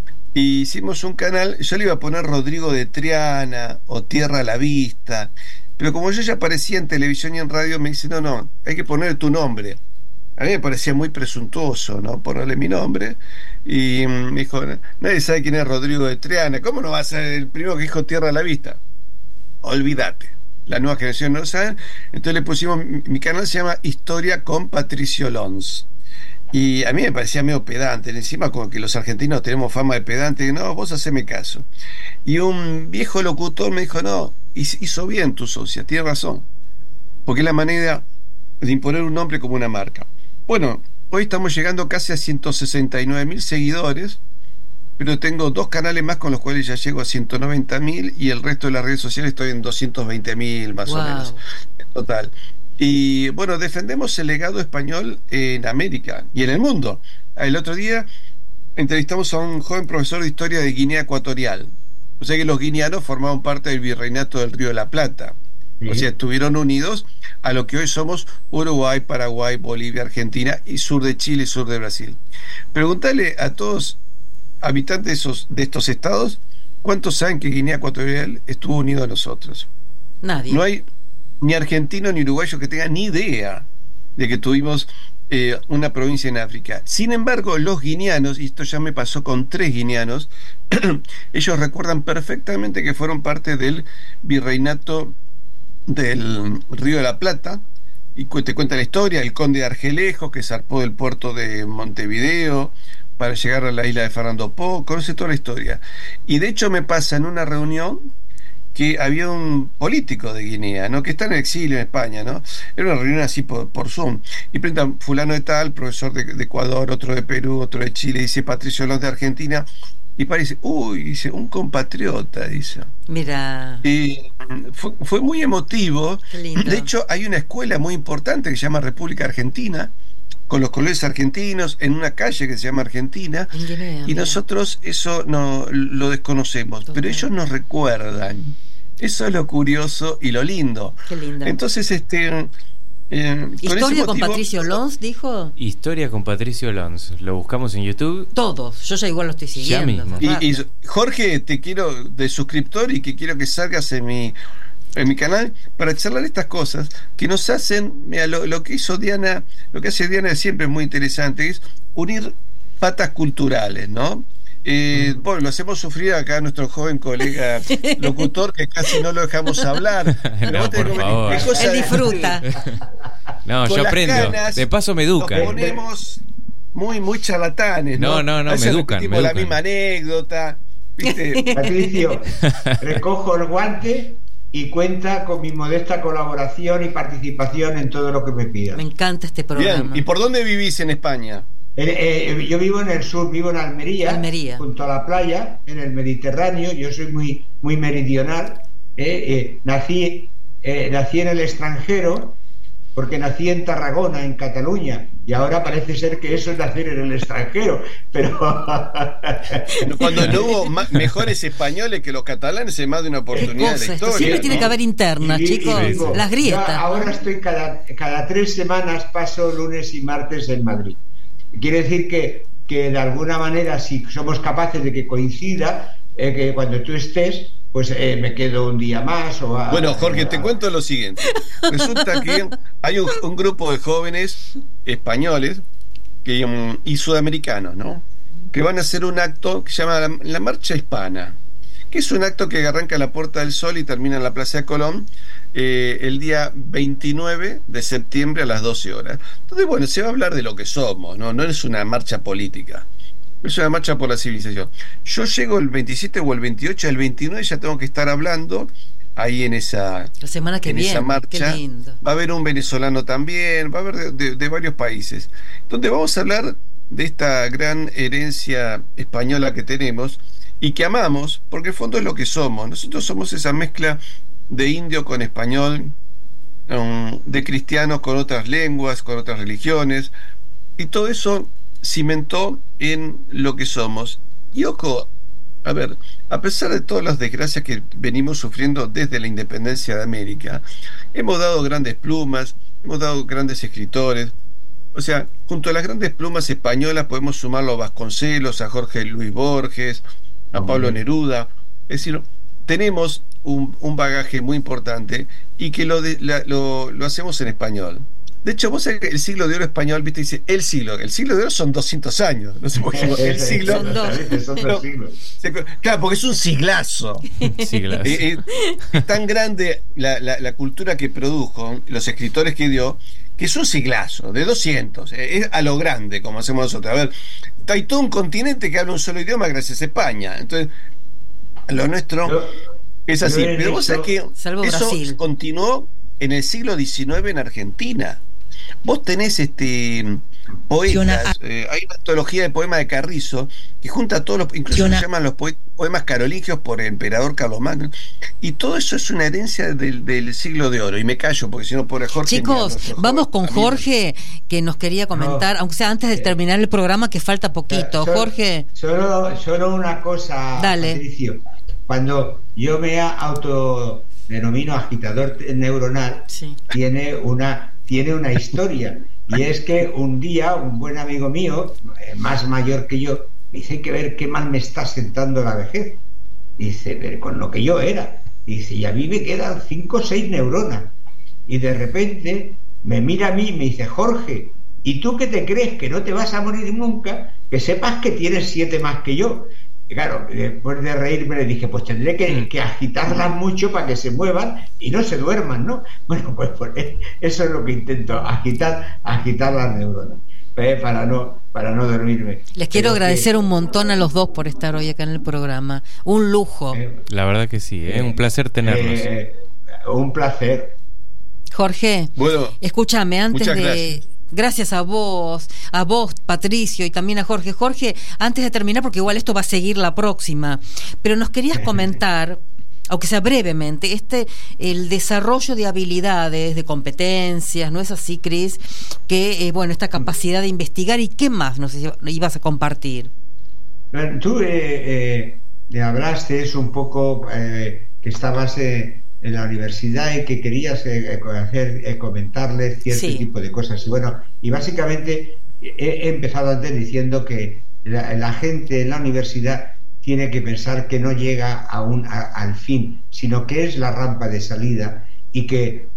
Y hicimos un canal, yo le iba a poner Rodrigo de Triana o Tierra a la Vista, pero como yo ya aparecía en televisión y en radio, me dice, no, hay que poner tu nombre. A mí me parecía muy presuntuoso, ¿no?, ponerle mi nombre. Y me dijo, nadie sabe quién es Rodrigo de Triana, ¿cómo no va a ser el primero que dijo Tierra a la Vista? Olvídate, la nueva generación no lo saben. Entonces le pusimos, mi canal se llama Historia con Patricio Lons. Y a mí me parecía medio pedante, encima como que los argentinos tenemos fama de pedante, no, vos haceme caso. Y un viejo locutor me dijo, no, hizo bien tu socia, tiene razón, porque es la manera de imponer un nombre como una marca. Bueno, hoy estamos llegando casi a 169.000 seguidores, pero tengo 2 canales más con los cuales ya llego a 190.000 y el resto de las redes sociales estoy en 220.000 más o menos, en total. Y bueno, defendemos el legado español en América y en el mundo. El otro día entrevistamos a un joven profesor de historia de Guinea Ecuatorial. O sea que los guineanos formaban parte del virreinato del Río de la Plata. O sea, estuvieron unidos a lo que hoy somos Uruguay, Paraguay, Bolivia, Argentina y sur de Chile y sur de Brasil. Preguntale a todos habitantes de estos estados cuántos saben que Guinea Ecuatorial estuvo unido a nosotros. Nadie. No hay ni argentino ni uruguayo que tenga ni idea de que tuvimos una provincia en África. Sin embargo, los guineanos, y esto ya me pasó con 3 guineanos, ellos recuerdan perfectamente que fueron parte del virreinato del Río de la Plata, y te cuenta la historia, el conde de Argelejos, que zarpó del puerto de Montevideo para llegar a la isla de Fernando Poo, conoce toda la historia. Y de hecho me pasa en una reunión que había un político de Guinea, ¿no?, que está en exilio en España, ¿no? Era una reunión así por Zoom. Y preguntan, fulano de tal, profesor de Ecuador, otro de Perú, otro de Chile, dice Patricio Lons de Argentina. Y parece, dice, un compatriota, dice. Mira. Y fue muy emotivo. Qué lindo. De hecho, hay una escuela muy importante que se llama República Argentina, con los colores argentinos, en una calle que se llama Argentina. En Guinea, y nosotros eso no lo desconocemos. Total. Pero ellos nos recuerdan. Eso es lo curioso y lo lindo. Qué lindo. Entonces, ¿Historia con Patricio Lons, dijo? Historia con Patricio Lons. Lo buscamos en YouTube. Todos. Yo ya igual lo estoy siguiendo. Ya mismo. Y Jorge, te quiero de suscriptor y que quiero que salgas en mi canal para charlar estas cosas que nos hacen, mira, lo que hizo Diana, lo que hace Diana siempre es muy interesante, es unir patas culturales, ¿no? Bueno, lo hacemos sufrir acá a nuestro joven colega locutor, que casi no lo dejamos hablar. Pero No, por favor. Él disfruta. No, con yo las aprendo. canas, De paso me educan. Nos ponemos muy charlatanes, ¿no? No, me educan. Repetimos la misma anécdota, ¿viste? Patricio, recojo el guante y cuenta con mi modesta colaboración y participación en todo lo que me pida. Me encanta este programa. Bien, ¿y por dónde vivís en España? Yo vivo en el sur, vivo en Almería, junto a la playa, en el Mediterráneo. Yo soy muy meridional. Nací en el extranjero, porque nací en Tarragona, en Cataluña, y ahora parece ser que eso es nacer en el extranjero, pero cuando no hubo mejores españoles que los catalanes en más de una oportunidad de la historia. Siempre tiene que haber internas, chicos, las grietas. Ahora estoy cada 3 semanas, paso lunes y martes en Madrid. quiere decir que de alguna manera, si somos capaces de que coincida, que cuando tú estés, pues me quedo un día más. Bueno, Jorge, te cuento lo siguiente. Resulta que hay un grupo de jóvenes españoles y sudamericanos, ¿no?, que van a hacer un acto que se llama la Marcha Hispana, que es un acto que arranca en la Puerta del Sol y termina en la Plaza de Colón el día 29 de septiembre a las 12 horas. Entonces, bueno, se va a hablar de lo que somos, ¿no? No es una marcha política, es una marcha por la civilización. Yo llego el 27 o el 28, el 29 ya tengo que estar hablando ahí en esa, la semana que viene, esa marcha. Qué lindo. Va a haber un venezolano también, va a haber de varios países, donde vamos a hablar de esta gran herencia española que tenemos y que amamos, porque en el fondo es lo que somos. Nosotros somos esa mezcla de indio con español, de cristianos con otras lenguas, con otras religiones, y todo eso cimentó en lo que somos. Y ojo, a ver, a pesar de todas las desgracias que venimos sufriendo desde la independencia de América, hemos dado grandes plumas, hemos dado grandes escritores. O sea, junto a las grandes plumas españolas podemos sumarlo a Vasconcelos, a Jorge Luis Borges, a Pablo Neruda. Es decir, tenemos un bagaje muy importante y que lo hacemos en español. De hecho, vos sabés que el siglo de oro español, viste, dice el siglo de oro son 200 años. No sé por qué el siglo. Son dos siglos. Claro, porque es un siglazo. Tan grande la cultura que produjo, los escritores que dio, que es un siglazo de 200, es a lo grande, como hacemos nosotros. A ver, hay todo un continente que habla un solo idioma gracias a España. Entonces, lo nuestro es así. Pero vos sabés que eso Brasil continuó en el siglo XIX en Argentina. Vos tenés poetas, hay una antología de poemas de Carrizo que junta todos los, incluso se llaman los poemas carolingios por el emperador Carlomagno, y todo eso es una herencia del siglo de oro. Y me callo porque si no, por Jorge. Chicos, vamos con Jorge, que nos quería comentar, aunque sea antes de terminar el programa, que falta poquito. Jorge, solo una cosa. Dale. Patricio. Cuando yo me autodenomino agitador neuronal, sí, tiene una historia, y es que un día un buen amigo mío, más mayor que yo, me dice que ver qué mal me está sentando la vejez. Dice, pero con lo que yo era. Dice, y a mí me quedan 5 o 6 neuronas. Y de repente me mira a mí y me dice, Jorge, ¿y tú qué te crees? ¿Que no te vas a morir nunca? Que sepas que tienes 7 más que yo. Y claro, después de reírme le dije, pues tendré que agitarlas mucho para que se muevan y no se duerman, ¿no? Bueno, pues eso es lo que intento, agitar las neuronas, para no dormirme. Les quiero agradecer un montón a los dos por estar hoy acá en el programa. Un lujo. La verdad que sí, un placer tenerlos. Un placer. Jorge, bueno, escúchame, antes de... Gracias a vos, Patricio, y también a Jorge. Jorge, antes de terminar, porque igual esto va a seguir la próxima, pero nos querías comentar, aunque sea brevemente, el desarrollo de habilidades, de competencias, ¿no es así, Cris? Que, esta capacidad de investigar, y qué más nos ibas a compartir. Tú le hablaste un poco que estabas en la universidad y que querías comentarles cierto tipo de cosas. Y básicamente he empezado antes diciendo que la gente en la universidad tiene que pensar que no llega al fin, sino que es la rampa de salida, y que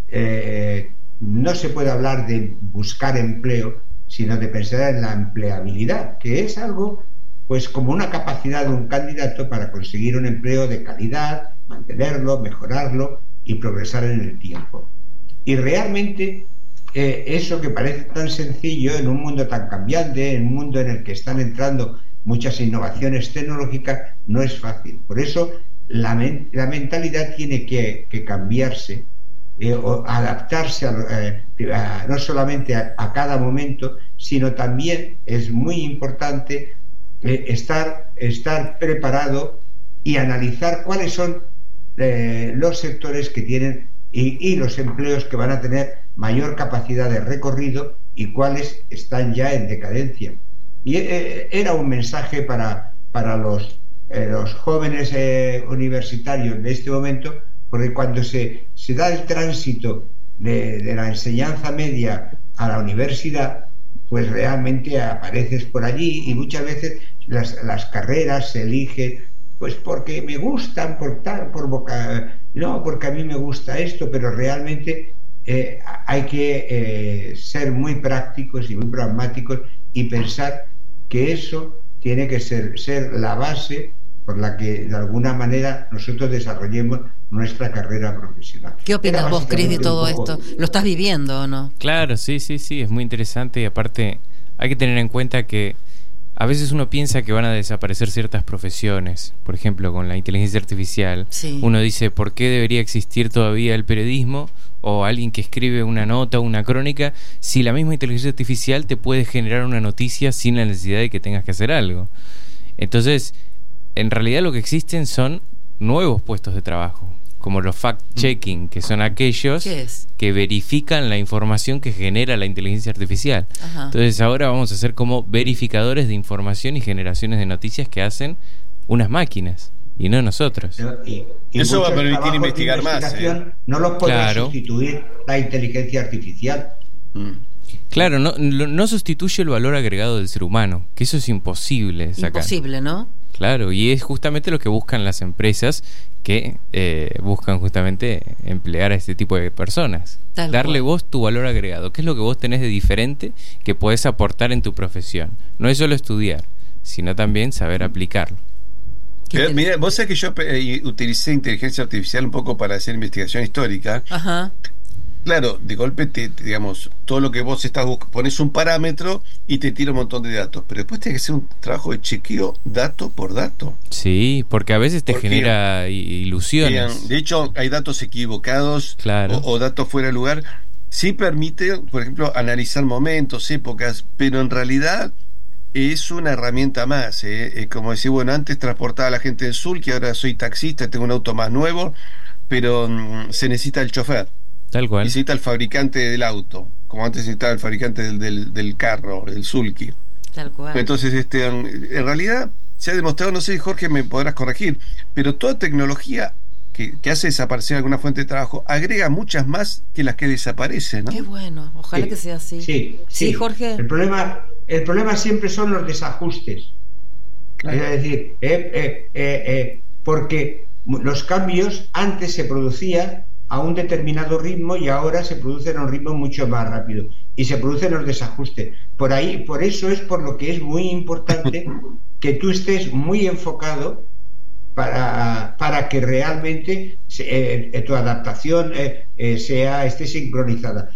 no se puede hablar de buscar empleo, sino de pensar en la empleabilidad, que es algo pues como una capacidad de un candidato para conseguir un empleo de calidad, mantenerlo, mejorarlo y progresar en el tiempo. Y realmente eso que parece tan sencillo en un mundo tan cambiante, en un mundo en el que están entrando muchas innovaciones tecnológicas, no es fácil. Por eso la mentalidad tiene que cambiarse, o adaptarse no solamente a cada momento, sino también es muy importante estar preparado y analizar cuáles son los sectores que tienen y los empleos que van a tener mayor capacidad de recorrido y cuáles están ya en decadencia. Y era un mensaje para los jóvenes universitarios de este momento, porque cuando se da el tránsito de la enseñanza media a la universidad, pues realmente apareces por allí, y muchas veces las carreras se eligen pues porque me gustan, no, porque a mí me gusta esto, pero realmente hay que ser muy prácticos y muy pragmáticos y pensar que eso tiene que ser la base por la que de alguna manera nosotros desarrollemos nuestra carrera profesional. ¿Qué opinas vos, Cris, de todo esto? ¿Lo estás viviendo o no? Claro, sí, es muy interesante, y aparte hay que tener en cuenta que a veces uno piensa que van a desaparecer ciertas profesiones. Por ejemplo, con la inteligencia artificial, uno dice, ¿por qué debería existir todavía el periodismo o alguien que escribe una nota o una crónica si la misma inteligencia artificial te puede generar una noticia sin la necesidad de que tengas que hacer algo? Entonces, en realidad lo que existen son nuevos puestos de trabajo, como los fact-checking, que son aquellos que verifican la información que genera la inteligencia artificial. Ajá. Entonces ahora vamos a ser como verificadores de información y generaciones de noticias que hacen unas máquinas y no nosotros. Y eso va a permitir investigar más. No los puede sustituir la inteligencia artificial. Claro, no sustituye el valor agregado del ser humano, que eso es imposible sacar. Imposible, ¿no? Claro, y es justamente lo que buscan las empresas que buscan justamente emplear a este tipo de personas. Darle vos tu valor agregado. ¿Qué es lo que vos tenés de diferente que podés aportar en tu profesión? No es solo estudiar, sino también saber aplicarlo. Mira, vos sabés que yo utilicé inteligencia artificial un poco para hacer investigación histórica. Ajá. Claro, de golpe digamos, todo lo que vos estás pones un parámetro y te tira un montón de datos, pero después tenés que hacer un trabajo de chequeo dato por dato. Sí, porque a veces te genera ilusiones. De hecho, hay datos equivocados, claro, o datos fuera de lugar. Sí permite, por ejemplo, analizar momentos, épocas, pero en realidad es una herramienta más. Es como decir, bueno, antes transportaba a la gente en Sulky, ahora soy taxista, tengo un auto más nuevo, pero se necesita el chofer. Tal cual. Necesita el fabricante del auto, como antes necesitaba el fabricante del carro, el Sulky. Tal cual. Entonces, en realidad se ha demostrado, no sé, Jorge, me podrás corregir, pero toda tecnología que hace desaparecer alguna fuente de trabajo agrega muchas más que las que desaparecen, ¿no? Qué bueno, ojalá que sea así. Sí, Jorge. El problema siempre son los desajustes. Claro. Es decir, porque los cambios antes se producían a un determinado ritmo y ahora se producen a un ritmo mucho más rápido y se producen los desajustes. Por eso es por lo que es muy importante que tú estés muy enfocado para que realmente tu adaptación esté sincronizada.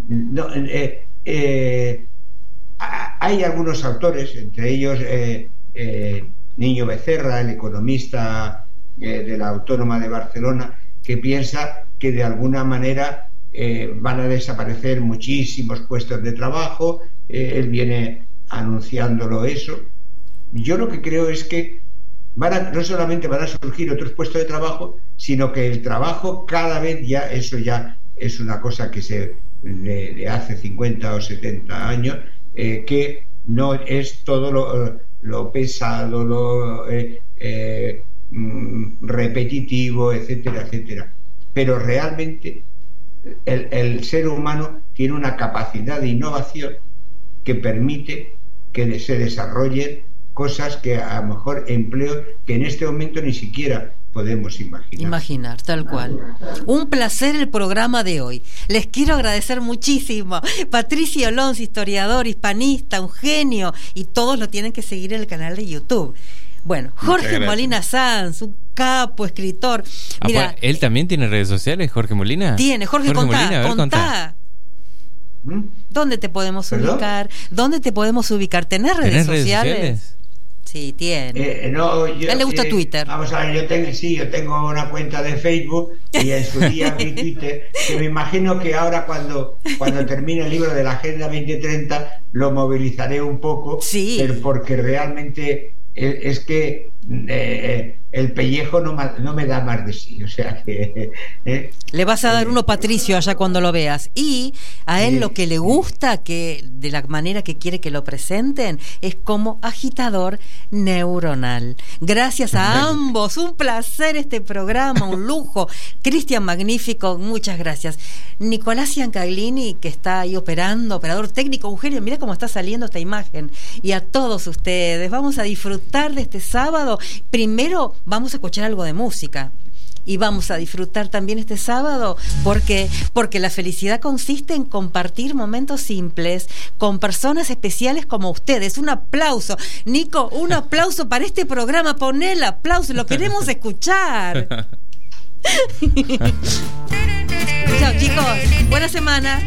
Hay algunos autores, entre ellos Niño Becerra, el economista de la Autónoma de Barcelona, que piensa que de alguna manera van a desaparecer muchísimos puestos de trabajo. Él viene anunciándolo eso. Yo lo que creo es que no solamente van a surgir otros puestos de trabajo, sino que el trabajo cada vez eso ya es una cosa que de hace 50 o 70 años, que no es todo lo pesado, lo repetitivo, etcétera, etcétera. Pero realmente el ser humano tiene una capacidad de innovación que permite que se desarrollen cosas que a lo mejor empleos que en este momento ni siquiera podemos imaginar, tal cual. Un placer el programa de hoy. Les quiero agradecer muchísimo. Patricio Alonso, historiador, hispanista, un genio, y todos lo tienen que seguir en el canal de YouTube. Bueno, Jorge Molina Sanz, un capo, escritor. Mira, ¿él también tiene redes sociales, Jorge Molina? Tiene, Jorge contá. ¿Dónde te podemos ubicar? ¿Dónde te podemos ubicar? ¿Tenés redes sociales? Sí, tiene. Él le gusta Twitter. Vamos a ver, yo tengo una cuenta de Facebook y en su día mi Twitter, que me imagino que ahora cuando termine el libro de la Agenda 2030 lo movilizaré un poco, pero porque realmente es que el pellejo no me da más de sí, o sea que... Le vas a dar uno Patricio allá cuando lo veas. Y a él lo que le gusta, que de la manera que quiere que lo presenten, es como agitador neuronal. Gracias a ambos, un placer este programa, un lujo. Cristian, magnífico, muchas gracias. Nicolás Ciancaglini, que está ahí operando, operador técnico. Eugenio, mira cómo está saliendo esta imagen. Y a todos ustedes, vamos a disfrutar de este sábado. Primero vamos a escuchar algo de música. Y vamos a disfrutar también este sábado porque la felicidad consiste en compartir momentos simples con personas especiales como ustedes. Un aplauso, Nico, un aplauso para este programa. Poné el aplauso, lo queremos escuchar. Chao, chicos, buena semana.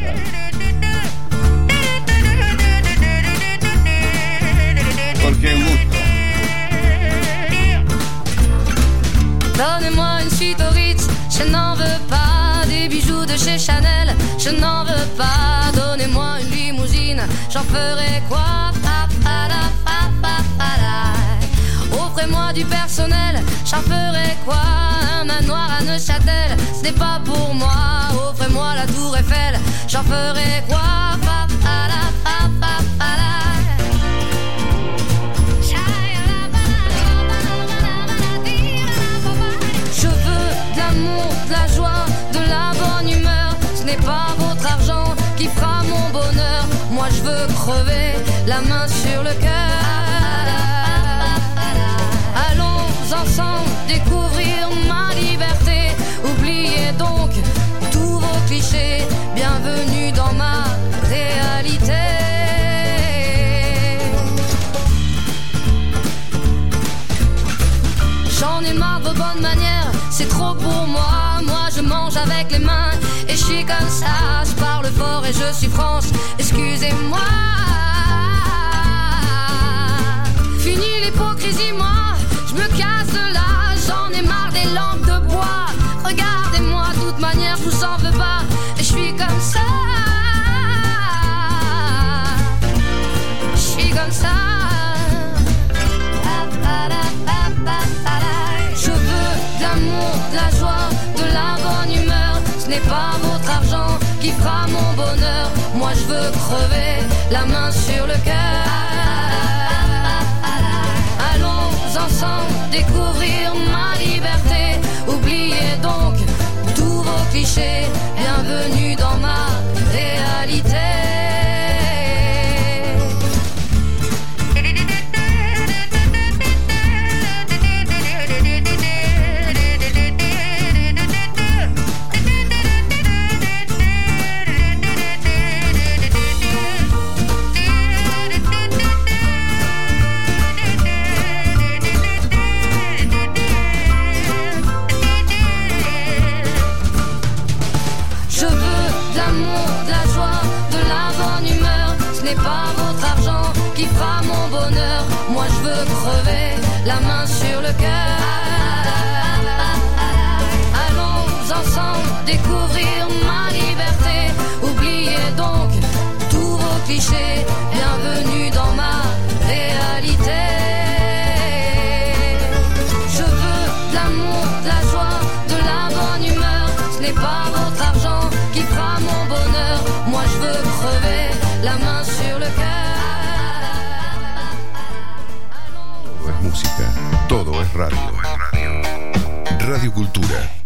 Porque un gusto. Donnez-moi une suite au Ritz, je n'en veux pas. Des bijoux de chez Chanel, je n'en veux pas. Donnez-moi une limousine, j'en ferai quoi? Offrez-moi du personnel, j'en ferai quoi? Un manoir à Neuchâtel, ce n'est pas pour moi. Offrez-moi la tour Eiffel, j'en ferai quoi? De la joie, de la bonne humeur, ce n'est pas votre argent qui fera mon bonheur. Moi je veux crever la main sur le cœur. Allons ensemble découvrir ma liberté. Oubliez donc tous vos clichés. Bienvenue dans ma réalité. J'en ai marre de vos bonnes manières, c'est trop pour moi. Moi je mange avec les mains et je suis comme ça. Je parle fort et je suis France, excusez-moi. Fini l'hypocrisie, moi je me casse de là. J'en ai marre des lampes de bois. Regardez-moi, de toute manière je vous en veux pas. Et je suis comme ça. Je suis comme ça. De la joie, de la bonne humeur, ce n'est pas votre argent qui fera mon bonheur. Moi je veux crever la main sur le cœur. Allons ensemble découvrir ma liberté. Oubliez donc tous vos clichés. Bienvenue dans ma réalité. Pas votre argent qui fera mon bonheur. Moi je veux crever la main sur le cœur. Allons ensemble découvrir ma liberté. Oubliez donc tous vos clichés. Bienvenue dans ma réalité. Je veux de l'amour, de la joie, de la bonne humeur. Ce n'est pas votre argent qui fera mon bonheur. Moi je veux crever la main sur le cœur. Todo es música, todo es radio. Radio Cultura.